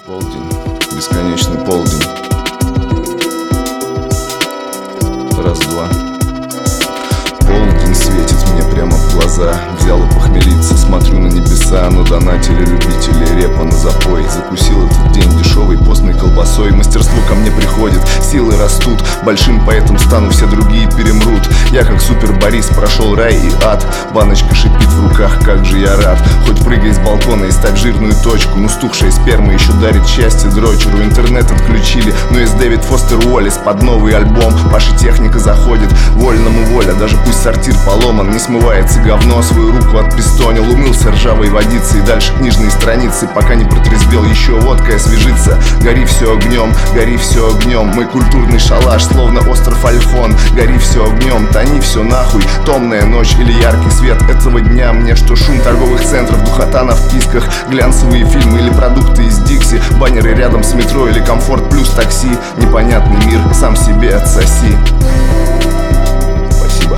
Полдень, бесконечный полдень. Раз-два. Полдень светит мне прямо в глаза. Взял и похмелиться, смотрю на небеса. Но донатели любители репа на запой. Закусил этот день дешевой постной колбасой. Мастерство ко мне приходит, силы растут. Большим поэтом стану, все другие перемрут. Я как супер Борис прошел рай и ад. Баночка шипит в руках, как же я рад. Хоть прыгай с балкона и ставь жирную точку. Ну стухшая сперма еще дарит счастье дрочеру. Интернет отключили, но есть Дэвид Фостер Уоллес под новый альбом. Паша техника заходит, вольному воля. Даже пусть сортир поломан, не смывается говно. Свою руку отпистонил, умылся ржавой водицей. И дальше книжные страницы, пока не протрезвел. Еще водкой освежится. Гори все огнем, гори все огнем. Мой культурный шалаш, словно остров Альхон. Гори все огнем, тони все нахуй. Томная ночь или яркий свет этого дня. Мне что шум торговых центров, духота на вписках, глянцевые фильмы или продукты из Дикси, баннеры рядом с метро или комфорт плюс такси. Непонятный мир, сам себе отсоси. Спасибо.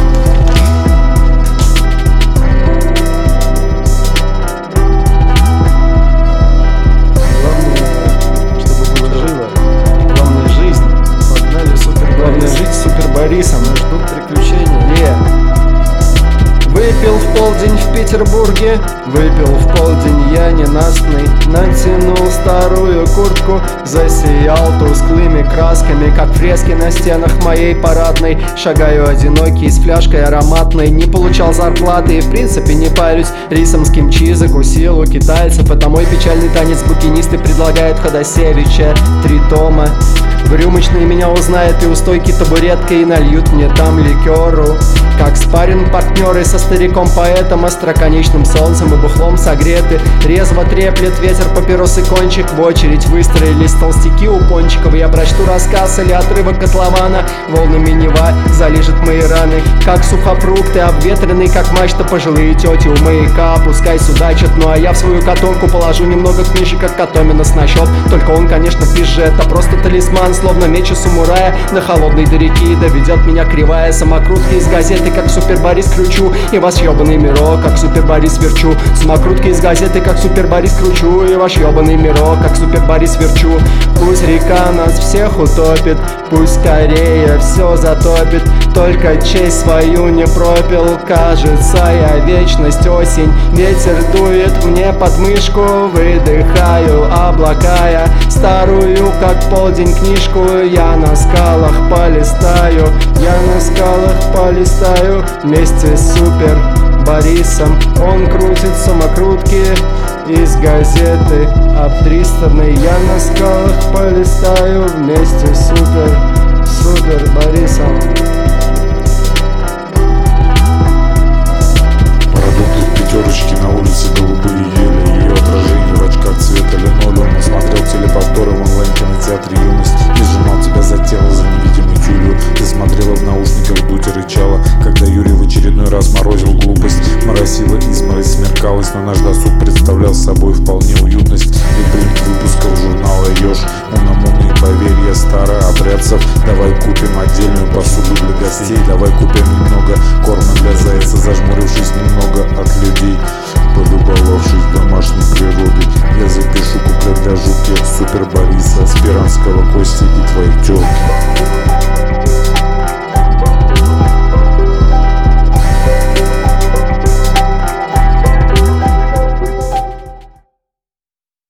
Борисом, нас ждут приключения. Выпил в полдень в Петербурге, выпил в полдень я ненастный. Натянул старую куртку, засиял тусклыми красками, как фрески на стенах моей парадной. Шагаю одинокий с фляжкой ароматной. Не получал зарплаты и в принципе не парюсь. Рисом с кимчи закусил у китайцев. Это мой печальный танец букинисты предлагают Ходосевича 3 тома. В рюмочной меня узнают и у стойки табуреткой, и нальют мне там ликеру. Как спарринг партнеры со стариком-поэтом, остроконечным солнцем и бухлом согреты. Резво треплет ветер папиросы кончик. В очередь выстроились толстяки у пончиков. Я прочту рассказ или отрывок котлована. Волнами Нева залижет мои раны, как сухофрукты, обветренный, как мачта. Пожилые тети у маяка, пускай судачат. Ну а я в свою котомку положу немного книжек от Котомина с насчет. Только он, конечно, пизжет, а просто талисман, словно меч у самурая на холодной до реки. Доведет меня кривая самокрутка из газеты, как супер Борис кручу. И ваш ебаный мирок, как супер Борис верчу. Самокрутки из газеты, как супер Борис кручу. И ваш ебаный мирок, как супер Борис верчу. Пусть река нас всех утопит, пусть скорее все затопит. Только честь свою не пропил, кажется я вечность осень. Ветер дует мне под мышку, выдыхаю облака я. Старую, как полдень, книжку я на скалах полистаю. Я на скалах полистаю вместе с супер Борисом. Он крутит самокрутки из газеты обтристанной. Я на скалах полистаю вместе с супер Борисом. Продукты в пятерочке, на улице голубые ели. Ее отражение в очках цвета линолеума. Смотрел телеповторы в онлайн-кинотеатре «Юность» и сжимал тебя за тело, за невидимой тюлью. Ты смотрела в наушниках, дуть и рычала, когда Юрий в очередной раз морозил глупость. Моросила изморозь, смеркалась, но наш досуг представлял собой вполне уютность. И принт выпусков журнала «Еж», унамуны и поверья старообрядцев. Давай купим отдельную посуду для гостей, давай купим немного корма для зайца, зажмурившись немного от людей, полюбовавшись домашней природой. Я запишу куплет для жуки супер Бориса, Спиранского, Кости и твоих тёлки.